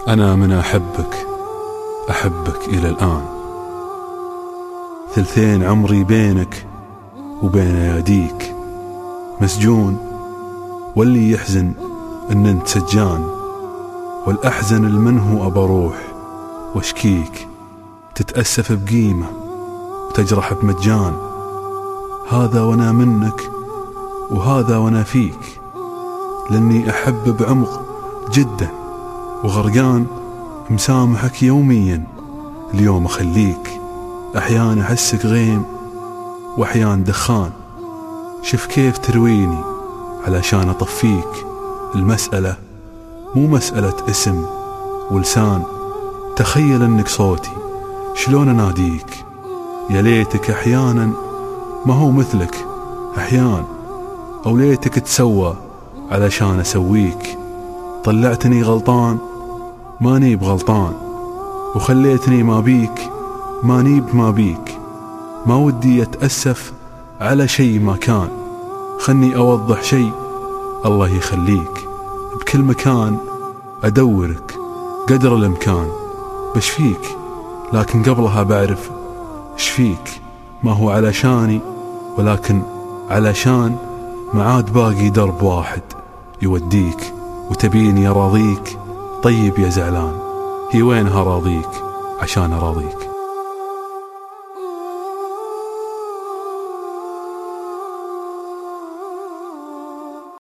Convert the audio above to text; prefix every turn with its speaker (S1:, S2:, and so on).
S1: أنا من أحبك إلى الآن. ثلثين عمري بينك وبين أياديك مسجون، واللي يحزن إن انت سجان، والأحزن المنه أبروح واشكيك، تتأسف بقيمة وتجرح بمجان. هذا وانا منك وهذا وانا فيك، لاني احب بعمق جدا وغرقان، مسامحك يوميا اليوم اخليك. احيان احسك غيم واحيان دخان، شوف كيف ترويني علشان اطفيك. المسألة مو مسألة اسم ولسان، تخيل انك صوتي شلون اناديك. يا ليتك احيانا ما هو مثلك احيان، او ليتك تسوى علشان اسويك. طلعتني غلطان ماني بغلطان، وخليتني ما بيك ماني بما بيك. ما ودي اتأسف على شيء ما كان، خلني اوضح شيء الله يخليك. بكل مكان ادورك قدر الامكان، بشفيك لكن قبلها بعرف شفيك. ما هو علشاني ولكن علشان معاد باقي درب واحد يوديك، وتبيني اراضيك. طيب يا زعلان، هي وينها راضيك عشان اراضيك؟